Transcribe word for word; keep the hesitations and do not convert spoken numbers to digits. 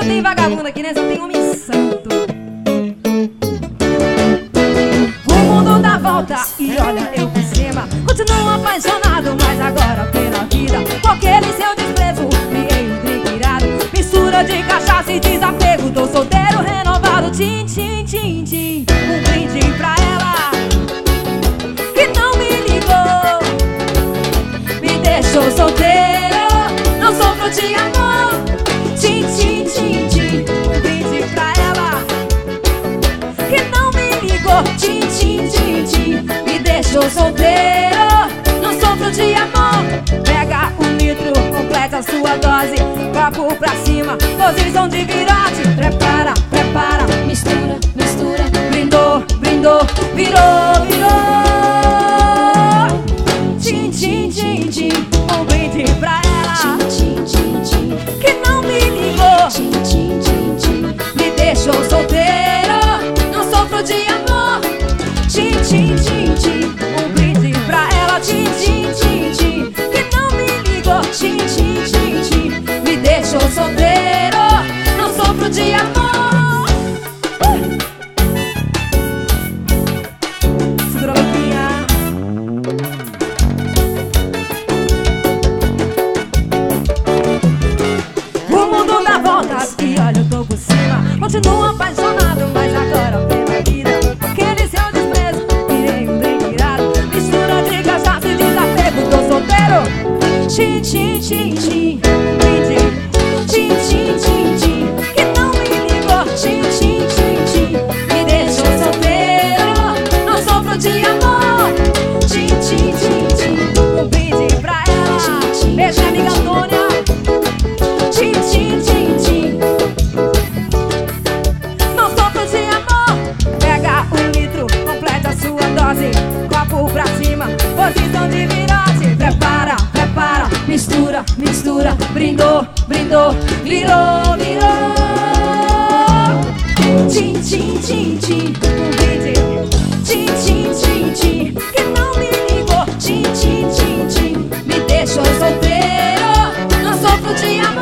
tem vagabundo aqui, né? Só tem homem santo. O mundo dá volta e olha eu por cima. Continuo apaixonado, mas agora pela vida. Com aquele seu desprezo, criei um drink irado. Mistura de cachaça e desapego. Tô solteiro, renovado, tchim, tchim, tchim, tchim. Um brinde pra ela que não me ligou, me deixou solteiro, não sofro de amor. Tchim, tchim, tchim, tchim. Um brinde pra ela que não me ligou. Tchim, tchim, tchim, tchim. Me deixou solteiro, não sofro de amor. Pega um litro, completa a sua dose. Copo pra cima, posição de virote. Prepara, prepara, mistura, mistura. Brindou, brindou, virou, virou. Tchim, tchim, tchim, tchim. Um brinde pra ela que não me ligou, me deixou solteiro, não sofro de amor. Tchim, tchim, tchim, tchim. Um brinde pra ela, tchim, tchim, tchim, tchim. Que não me ligou, tchim, tchim, tchim, tchim. Me deixou solteiro, não sofro de amor. uh! Segura a boquinha. E olha, eu tô por cima. Continuo apaixonado, mas agora pela vida. Aquele seu desprezo, virei um bem virado. Mistura de cachaça e desapego. Tô solteiro. Tchim, tchim, tchim, tchim. Brinde. Tchim, tchim, tchim, tchim. Que não me ligou. Tchim, tchim, tchim, tchim. Me deixou solteiro, não sofro de amor. Tchim, tchim, tchim, tchim. Um brinde pra ela. Beijo, amiga Antônia. Tchim, tchim, tchim, tchim. Não sofro de amor. Pega um litro, completa a sua dose. Copo pra cima, posição de virote. Prepara, prepara, mistura, mistura. Brindou, brindou, virou, virou. Tchim, tchim, tchim, tchim. Um brinde. Tchim, tchim, tchim, tchim. Que não me ligou. Tchim, tchim, tchim, tchim. Me deixou solteiro, não sofro de amor.